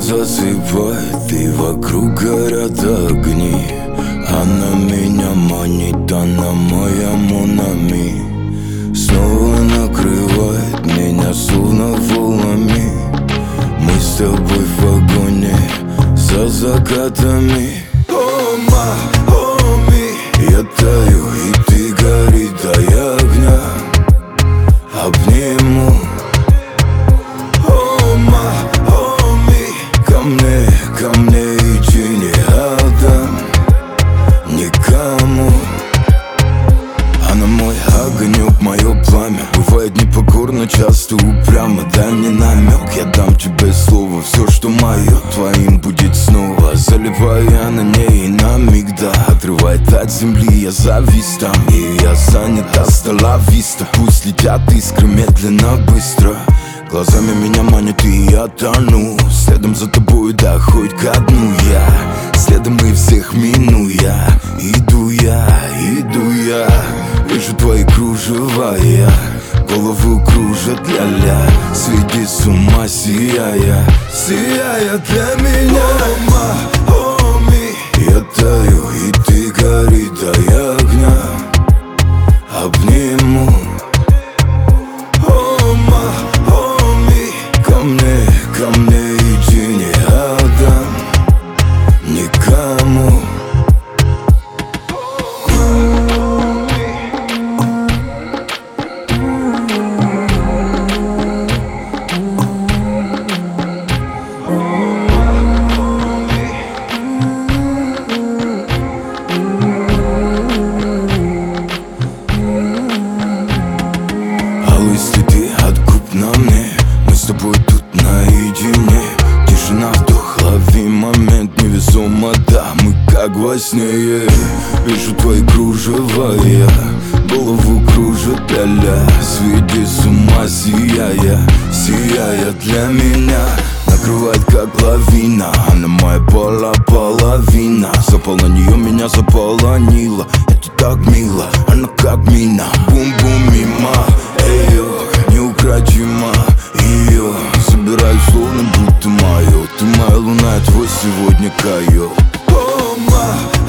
засыпает, и вокруг горят огни. Она меня манит, она моя Монами. Снова накрывает меня словно волнами. Мы с тобой в вагоне за закатами. О, ми, я таю, и ты гори, дай огня. Обниму. О, ми, ко мне иди, не отдам никому. Она мой огонек, мое пламя. Бывает непокорно, часто упрямо. Дай мне намек, я дам тебе слово. Все, что мое, твоим будет снова. Заливаю я на ней и на миг, да. Отрывает от земли, я завис там. И я занят, астала виста. Пусть летят искры медленно, быстро. Глазами меня манят, и я тону. Следом за тобой, да, хоть ко дну я. Следом и всех минуя. Иду я. Вижу твои кружева, я голову кружат, ля-ля. Сойди с ума, сияя для меня. О, ми, я таю, и ты гори, дай огня. Обниму. О, ми, ко мне иди, не отдам никому. Следы от губ на мне. Мы с тобой тут наедине. Тишина, вдох, лови момент. Невесомо, да, мы как во сне. Вижу твои кружева, я голову кружит, ля-ля. Сойди с ума, сияя для меня. Накрывает как лавина. Она моя половина. Запал на нее, меня заполонила. Это так мило, она как мина. Бум-бум мимо. Неукротима ее собираю словно будто мое. Ты моя луна, я твой сегодня койот. О,